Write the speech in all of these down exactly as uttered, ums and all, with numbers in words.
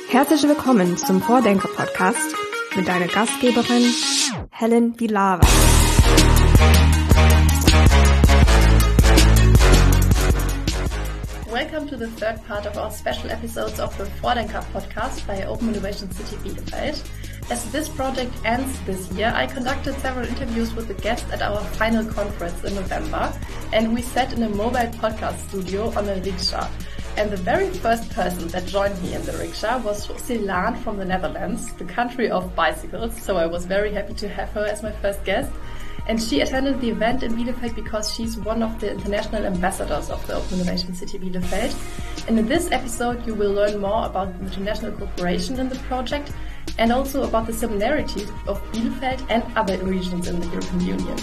Herzlich willkommen zum Vordenker-Podcast mit deiner Gastgeberin Helen Bilava. Welcome to the third part of our special episodes of the Vordenker podcast by Open Innovation City Bielefeld. As this project ends this year, I conducted several interviews with the guests at our final conference in November, and we sat in a mobile podcast studio on a rickshaw. And the very first person that joined me in the rickshaw was José Laan from the Netherlands, the country of bicycles, so I was very happy to have her as my first guest. And she attended the event in Bielefeld because she's one of the international ambassadors of the Open Innovation City Bielefeld. And in this episode, you will learn more about international cooperation in the project and also about the similarities of Bielefeld and other regions in the European Union.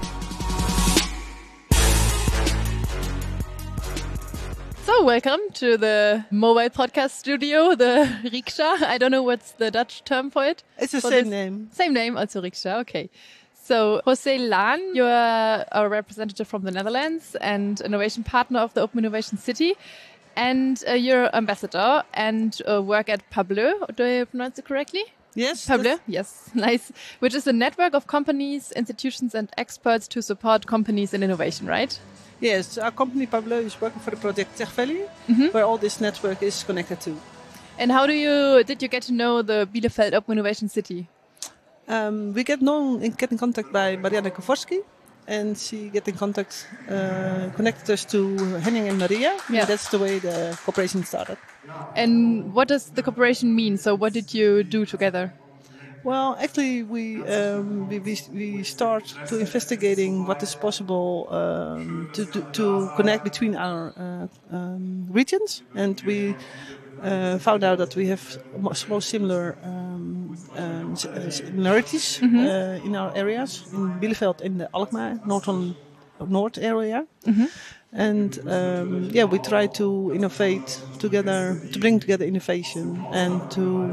So, welcome to the mobile podcast studio, the rickshaw. I don't know what's the Dutch term for it. It's the for same this. name. Same name, also rickshaw, okay. So, José Laan, you're a representative from the Netherlands and innovation partner of the Open Innovation City. And uh, you're ambassador and uh, work at Parbleu. Do I pronounce it correctly? Yes. Parbleu, yes, nice. Which is a network of companies, institutions and experts to support companies in innovation, right? Yes, our company Parbleu is working for the project Tech Valley, Mm-hmm. where all this network is connected to. And how do you did you get to know the Bielefeld Open Innovation City? Um, we get known and get in contact by Marianne Koforski, and she get in contact, uh, connected us to Henning and Maria. Yeah. And that's the way the cooperation started. And what does the cooperation mean? So what did you do together? Well, actually, we um, we, we we start to investigating what is possible um, to, to to connect between our uh, um, regions, and we uh, found out that we have most, most similar um, um, similarities Mm-hmm. uh, in our areas in Bielefeld and the Alkmaar northern north area. Mm-hmm. And um, yeah, we try to innovate together, to bring together innovation and to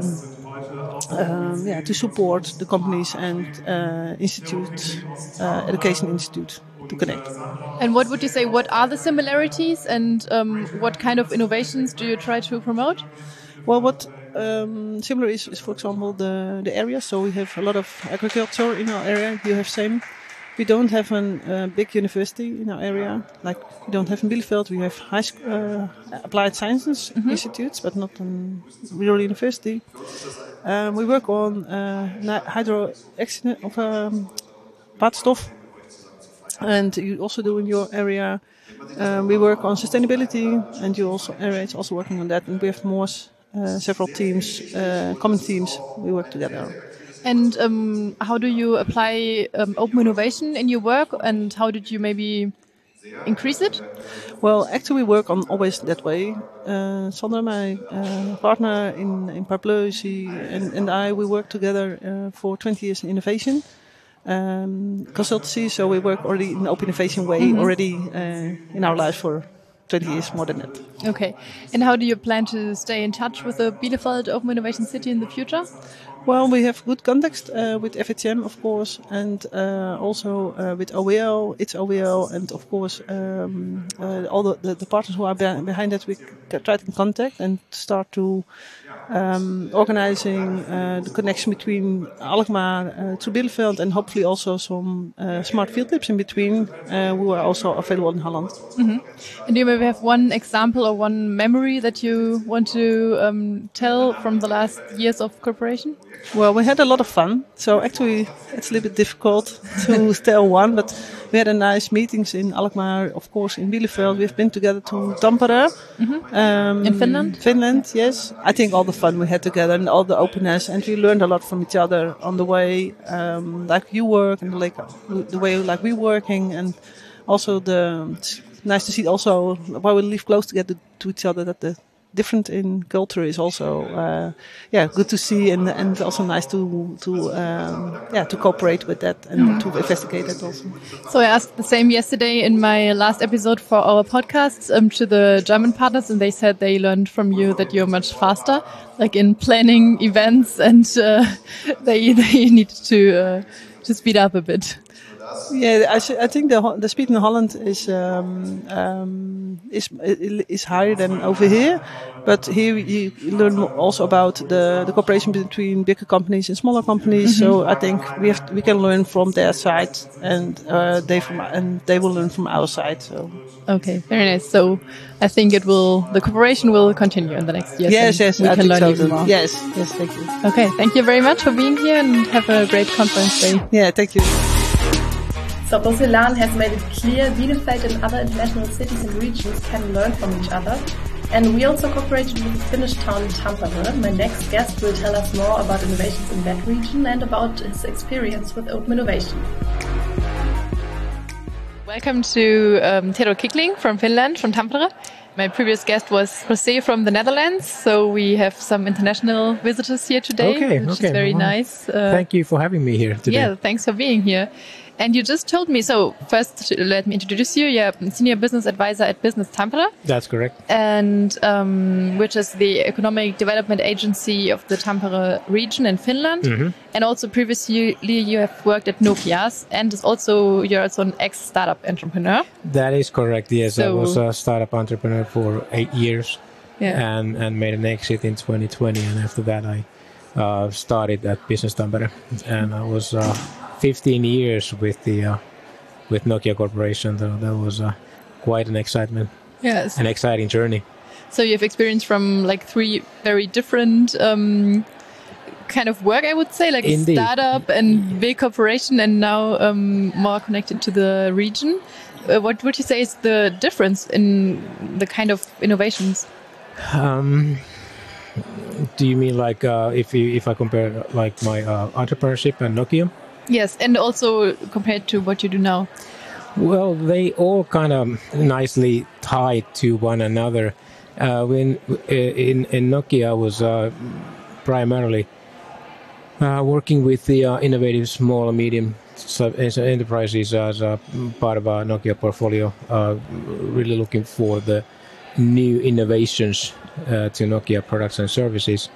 um, yeah to support the companies and uh, institutes, uh, education institute to connect. And what would you say, what are the similarities and um, what kind of innovations do you try to promote? Well, what um, similar is, is, for example, the the area. So we have a lot of agriculture in our area. You have same. We don't have a uh, big university in our area, like we don't have in Bielefeld. We have high sc- uh, applied sciences Mm-hmm. institutes, but not a real university. Um, we work on uh, na- hydro accident of um, waterstof, and you also do in your area. Um, we work on sustainability, and you also area is also working on that. And we have more uh, several teams, uh, common teams. We work together. And um, how do you apply um, open innovation in your work, and how did you maybe increase it? Well, actually, we work on always that way. Uh, Sandra, my uh, partner in in Parbleu, she and, and I, we work together uh, for twenty years in innovation um, consultancy. So we work already in open innovation way Mm-hmm. already uh, in our life for twenty years, more than that. Okay. And how do you plan to stay in touch with the Bielefeld Open Innovation City in the future? Well, we have good context uh, with F H M, of course, and uh, also uh, with O E L, it's O E L, and of course um, uh, all the, the, the partners who are be- behind that. We c- try to contact and start to um, organizing uh, the connection between Alkmaar uh, to Bielefeld, and hopefully also some uh, smart field trips in between, uh, who are also available in Holland. Mm-hmm. And do you maybe have one example or one memory that you want to um, tell from the last years of cooperation? Well, we had a lot of fun. So actually, it's a little bit difficult to tell one, but we had a nice meetings in Alkmaar, of course, in Bielefeld. We've been together to Tampere. Mm-hmm. Um, In Finland? Finland, yes. I think all the fun we had together and all the openness, and we learned a lot from each other on the way, um, like you work and like the way like we working, and also the it's nice to see also while we live close together to each other that the different in culture is also uh, yeah good to see, and and also nice to to um, yeah to cooperate with that and mm-hmm. to investigate that also. So I asked the same yesterday in my last episode for our podcast um, to the German partners, and they said they learned from you that you're much faster, like in planning events, and uh, they they needed to uh, to speed up a bit. Yeah, I, th- I think the the speed in Holland is um, um, is is higher than over here, but here you learn also about the, the cooperation between bigger companies and smaller companies. Mm-hmm. So I think we have we can learn from their side, and uh, they from and they will learn from our side. So okay, very nice. So I think it will the cooperation will continue in the next years. Yes, yes, we I can think learn so. even more. Yes, yes, thank you. Okay, thank you very much for being here, and have a great conference day. Yeah, thank you. So Boselan has made it clear Bielefeld and other international cities and regions can learn from each other. And we also cooperated with the Finnish town Tampere. My next guest will tell us more about innovations in that region and about his experience with open innovation. Welcome to um, Tero Kickling from Finland, from Tampere. My previous guest was Jose from the Netherlands, so we have some international visitors here today, okay, which okay. is very well, nice. Uh, thank you for having me here today. Yeah, thanks for being here. And you just told me, so first let me introduce you. You're a senior business advisor at Business Tampere. That's correct. And um, which is the economic development agency of the Tampere region in Finland. Mm-hmm. And also previously you have worked at Nokia's, and is also you're also an ex-startup entrepreneur. That is correct. Yes, so, I was a startup entrepreneur for eight years, yeah. and and made an exit in twenty twenty. And after that, I uh, started at Business Tampere, and I was. Uh, fifteen years with the uh, with Nokia Corporation. So that was uh, quite an excitement. Yes, an exciting journey. So you have experience from like three very different um, kind of work, I would say, like Indeed. a startup and big corporation, and now um, more connected to the region. Uh, what would you say is the difference in the kind of innovations? Um, do you mean like uh, if you if I compare like my uh, entrepreneurship and Nokia? Yes, and also compared to what you do now. Well, they all kind of nicely tied to one another. Uh, when in in Nokia, I was uh, primarily uh, working with the uh, innovative small and medium enterprises as a part of our Nokia portfolio, uh, really looking for the new innovations uh, to Nokia products and services.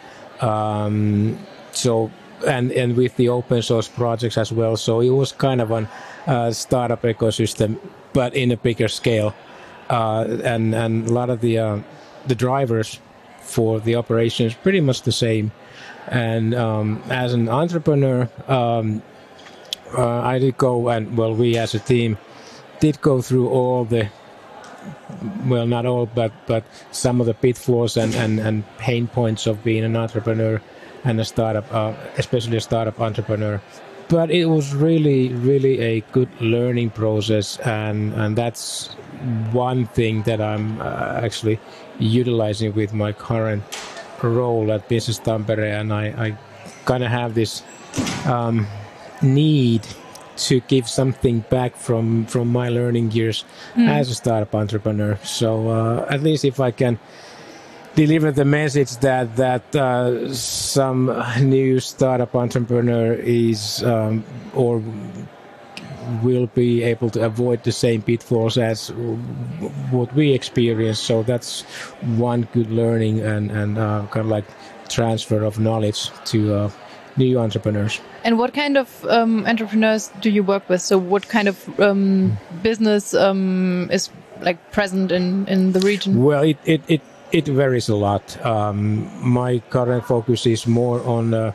Um, so. And and with the open source projects as well, so it was kind of a uh, startup ecosystem, but in a bigger scale. Uh, and and a lot of the uh, the drivers for the operations pretty much the same. And um, as an entrepreneur, um, uh, I did go and well, we as a team did go through all the well, not all, but but some of the pitfalls and and, and pain points of being an entrepreneur. And a startup, uh, especially a startup entrepreneur. But it was really, really a good learning process, and, and that's one thing that I'm uh, actually utilizing with my current role at Business Tampere, and I, I kind of have this um, need to give something back from, from my learning years mm. as a startup entrepreneur. So uh, at least if I can deliver the message that that uh, some new startup entrepreneur is um, or will be able to avoid the same pitfalls as what we experience. So that's one good learning and and uh, kind of like transfer of knowledge to uh, new entrepreneurs. And what kind of um, entrepreneurs do you work with? So what kind of um, business um, is like present in in the region? Well, it it, it It varies a lot. Um, my current focus is more on uh,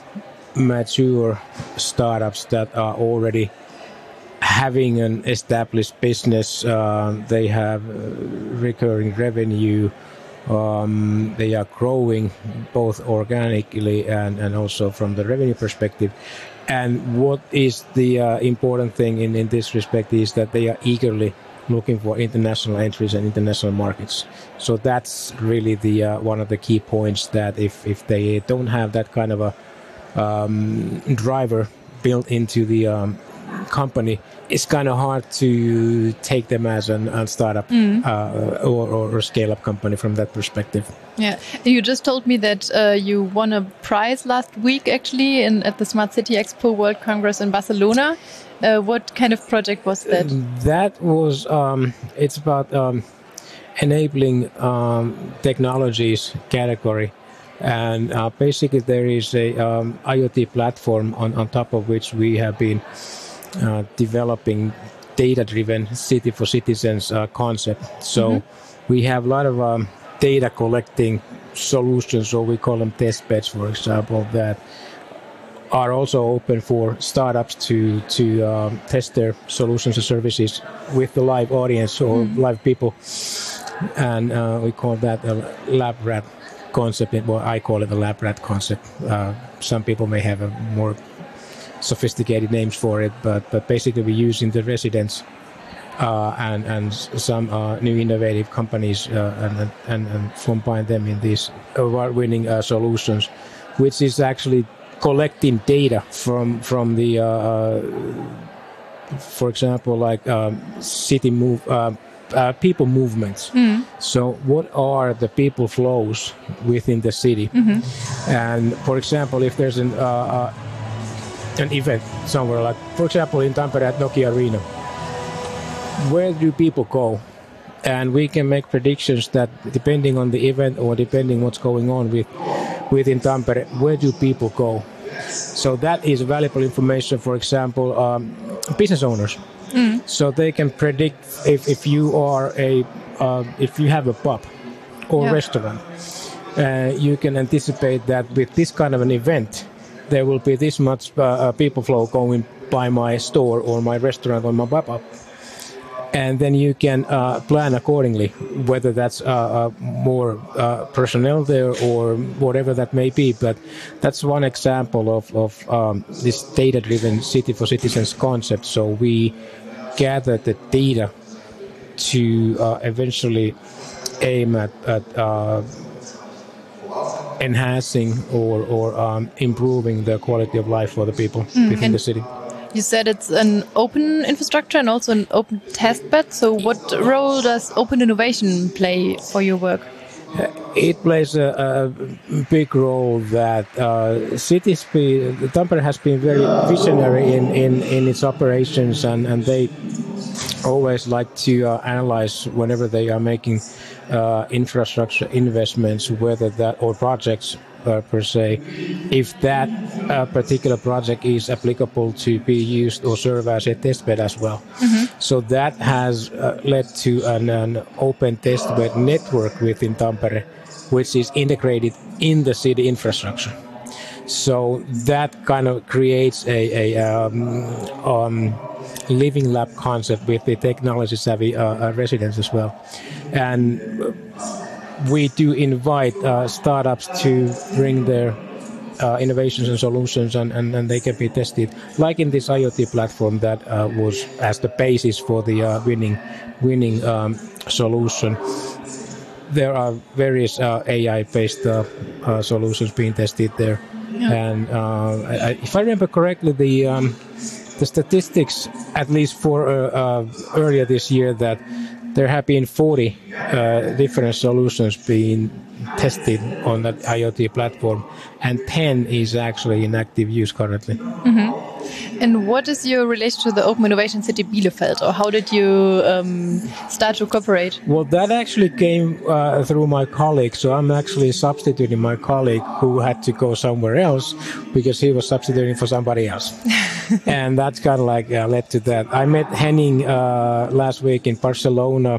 mature startups that are already having an established business. Uh, they have uh, recurring revenue. Um, they are growing both organically and, and also from the revenue perspective. And what is the uh, important thing in, in this respect is that they are eagerly looking for international entries and international markets. So that's really the uh, one of the key points, that if, if they don't have that kind of a um, driver built into the um, company, it's kind of hard to take them as an, a startup mm. uh, or, or a scale-up company from that perspective. Yeah, you just told me that uh, you won a prize last week actually in, at the Smart City Expo World Congress in Barcelona. Uh, what kind of project was that? That was, um, it's about um, enabling um, technologies category. And uh, basically there is a um, IoT platform on, on top of which we have been uh, developing data-driven city for citizens uh, concept. So mm-hmm. we have a lot of um, data collecting solutions, or we call them test beds, for example, that are also open for startups to to um, test their solutions and services with the live audience or mm. live people, and uh, we call that a lab rat concept. Well, I call it a lab rat concept. Uh, some people may have a more sophisticated names for it, but but basically we're using the residents uh, and and some uh, new innovative companies uh, and, and and combine them in these award-winning uh, solutions, which is actually collecting data from from the, uh, for example, like um, city move, uh, uh, people movements. Mm. So, what are the people flows within the city? Mm-hmm. And for example, if there's an uh, uh, an event somewhere, like for example in Tampere at Nokia Arena, where do people go? And we can make predictions that depending on the event or depending what's going on with within Tampere, where do people go? So that is valuable information, for example, um, business owners. Mm. So they can predict if, if you are a uh, if you have a pub or yeah. restaurant, uh, you can anticipate that with this kind of an event, there will be this much uh, people flow going by my store or my restaurant or my pub-up. And then you can uh, plan accordingly, whether that's uh, uh, more uh, personnel there or whatever that may be. But that's one example of, of um, this data-driven city for citizens concept. So we gather the data to uh, eventually aim at, at uh, enhancing or, or um, improving the quality of life for the people mm, within the city. You said it's an open infrastructure and also an open test bed. So what role does open innovation play for your work? It plays a, a big role that uh, cities, be, Tampere has been very visionary in, in, in its operations, and, and they always like to uh, analyze whenever they are making uh, infrastructure investments, whether that, or projects Uh, per se, if that uh, particular project is applicable to be used or serve as a testbed as well. Mm-hmm. So that has uh, led to an, an open testbed network within Tampere, which is integrated in the city infrastructure. So that kind of creates a, a um, um, living lab concept with the technology savvy uh, uh, residents as well. And we do invite uh, startups to bring their uh, innovations and solutions, and, and, and they can be tested, like in this IoT platform that uh, was as the basis for the uh, winning winning um, solution. There are various uh, A I-based uh, uh, solutions being tested there, yeah. and uh, I, if I remember correctly, the um, the statistics, at least for uh, uh, earlier this year, that there have been forty uh, different solutions being tested on that IoT platform, and ten is actually in active use currently. Mm-hmm. And what is your relation to the Open Innovation City Bielefeld, or how did you um, start to cooperate? Well, that actually came uh, through my colleague. So I'm actually substituting my colleague who had to go somewhere else because he was substituting for somebody else. And that's kind of like uh, led to that. I met Henning uh, last week in Barcelona,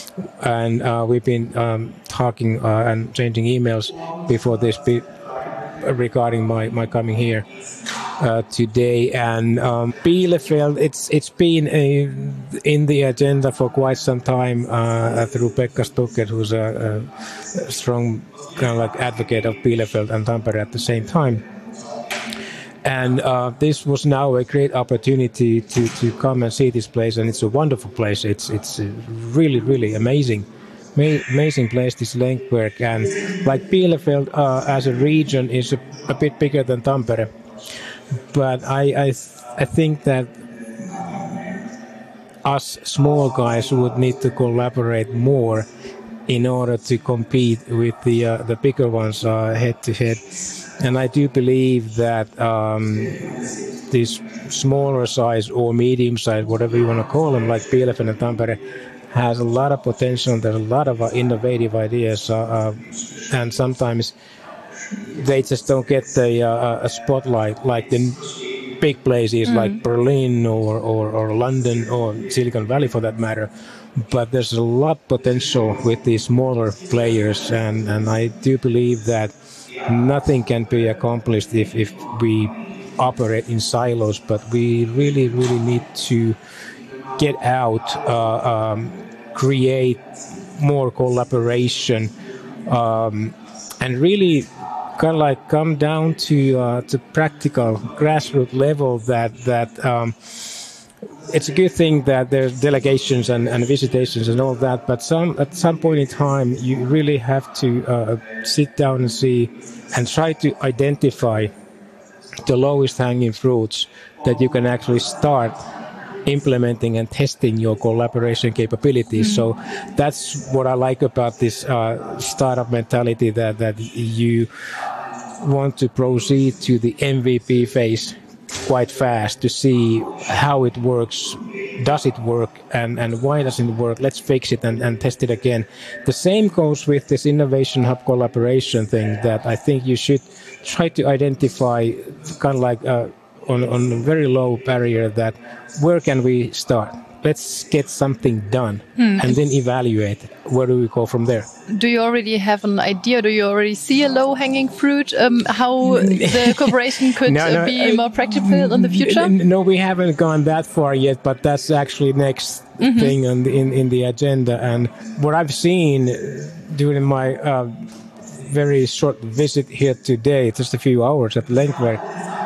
and uh, we've been um, talking uh, and changing emails before this be- regarding my, my coming here. Uh, today, and um, Bielefeld, it's it's been a, in the agenda for quite some time uh, through Pekka Stuckert, who's a, a strong kind of like advocate of Bielefeld and Tampere at the same time. And uh, this was now a great opportunity to, to come and see this place, and it's a wonderful place. It's it's really really amazing, Ma- amazing place, this Lenkberg, and like Bielefeld uh, as a region is a, a bit bigger than Tampere. But I I, th- I think that us small guys would need to collaborate more in order to compete with the uh, the bigger ones uh, head to head. And I do believe that um, this smaller size or medium size, whatever you want to call them, like Bielefeld and Tampere, has a lot of potential. There's a lot of uh, innovative ideas, uh, uh, and sometimes they just don't get the uh, a spotlight like the big places Mm. like Berlin or, or, or London or Silicon Valley for that matter. But there's a lot of potential with these smaller players, and, and I do believe that nothing can be accomplished if, if we operate in silos, but we really, really need to get out, uh, um, create more collaboration, um, and really kind of like come down to uh, to practical grassroots level. That that um, it's a good thing that there's delegations and, and visitations and all that, but some at some point in time you really have to uh, sit down and see and try to identify the lowest hanging fruits that you can actually start implementing and testing your collaboration capabilities. Mm. So that's what I like about this uh, startup mentality, that, that you want to proceed to the M V P phase quite fast to see how it works. Does it work, and, and why doesn't it work? Let's fix it and, and test it again. The same goes with this Innovation Hub collaboration thing, that I think you should try to identify kind of like uh, on, on a very low barrier, that where can we start? Let's get something done, hmm. and then evaluate where do we go from there. Do you already have an idea? Do you already see a low-hanging fruit? Um, how the cooperation could no, no, be uh, more practical in the future? No, we haven't gone that far yet, but that's actually next mm-hmm. thing on the, in, in the agenda. And what I've seen during my uh, very short visit here today, just a few hours at Lenkwerk,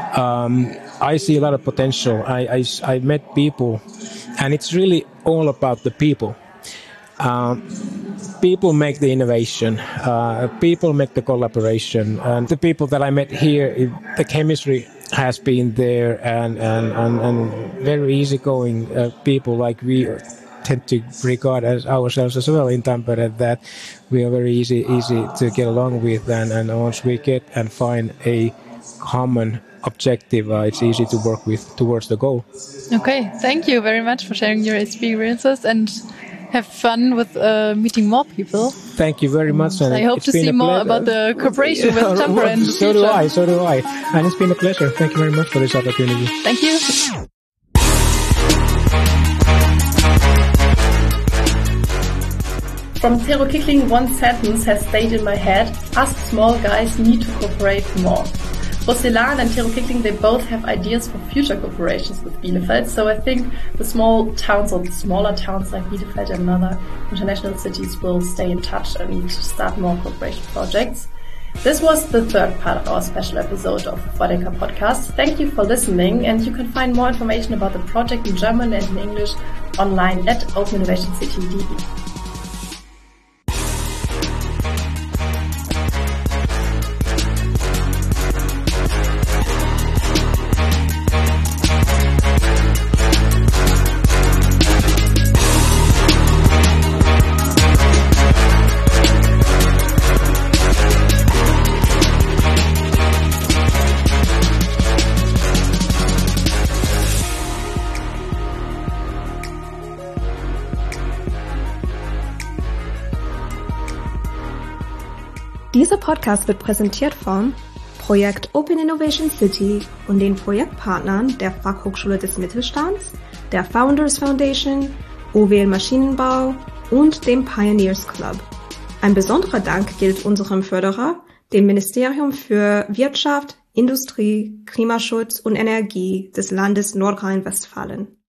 um, I see a lot of potential. I, I, I met people, and it's really all about the people. Um, people make the innovation, uh, people make the collaboration, and the people that I met here, it, the chemistry has been there, and, and, and, and very easygoing uh, people like we tend to regard as ourselves as well in Tampere, that we are very easy easy to get along with, and, and once we get and find a common objective, uh, it's easy to work with towards the goal. Okay, thank you very much for sharing your experiences, and have fun with uh, meeting more people. Thank you very much. And I hope to see more about the cooperation with Tampere in the So future. do I, so do I. And it's been a pleasure. Thank you very much for this opportunity. Thank you. From Tero Kickling, one sentence has stayed in my head: us small guys need to cooperate more. Roselan and Tero Kickling, they both have ideas for future cooperations with Bielefeld, so I think the small towns, or the smaller towns like Bielefeld and other international cities, will stay in touch and start more cooperation projects. This was the third part of our special episode of the Vordenker podcast. Thank you for listening, and you can find more information about the project in German and in English online at Open Innovation City dot d e. Dieser Podcast wird präsentiert von Projekt Open Innovation City und den Projektpartnern der Fachhochschule des Mittelstands, der Founders Foundation, O W L Maschinenbau und dem Pioneers Club. Ein besonderer Dank gilt unserem Förderer, dem Ministerium für Wirtschaft, Industrie, Klimaschutz und Energie des Landes Nordrhein-Westfalen.